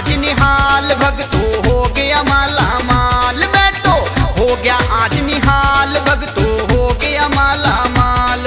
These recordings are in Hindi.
आज निहाल, भगतों हो गया माला माल। मैं तो हो गया आज निहाल, भगतों हो गया माला माल।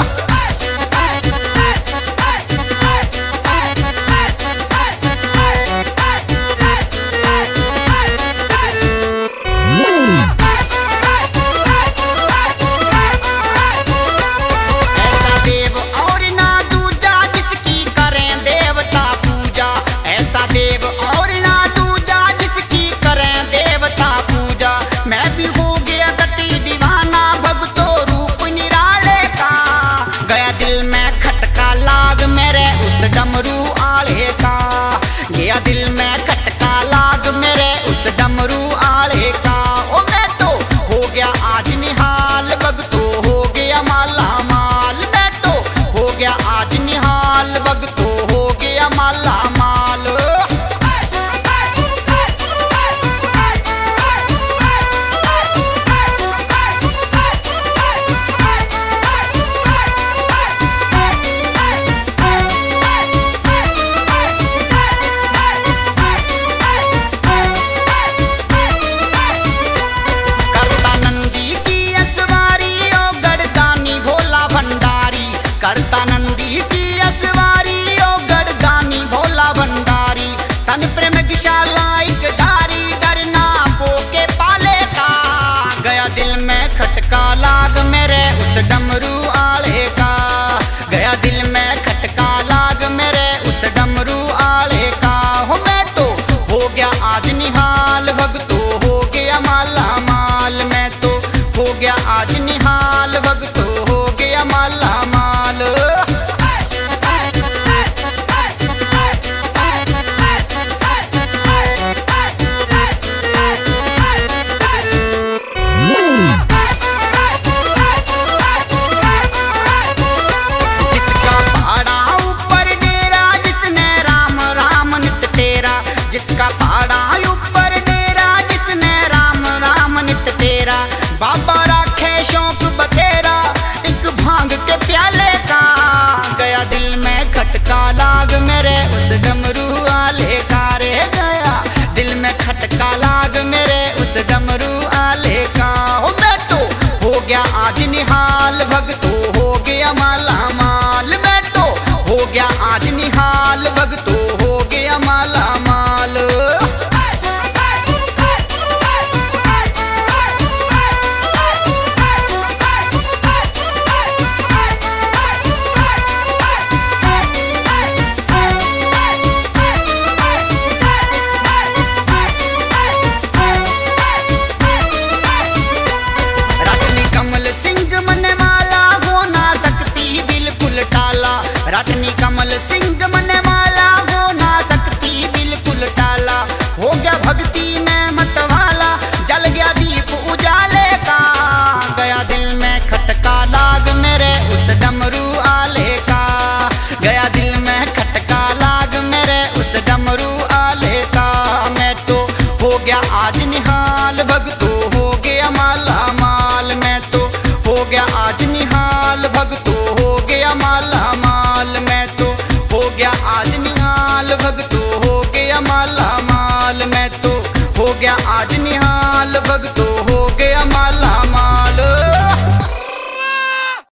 ऐसा देव और ना दूजा जिसकी करें देवता पूजा। ऐसा देव और ना दूजा जिसकी करें देवता पूजा। मैं भी हो गया गति दीवाना, भगतों रूप निराले का। गया दिल में खटका लाग मेरे उस डमरू आले का। गया दिल में खटका लाग मेरे उस डमरू आले का। ओ मैं तो हो गया आज निहाल, भगतों हो गया माला माल। मैं तो हो गया आज निहाल, भगतों हो गया माला माल। करता नंदी की असवारी ओ गढ़दानी भोला भंडारी। करता नंदी की असवारी ओ गढ़दानी भोला भंडारी। तन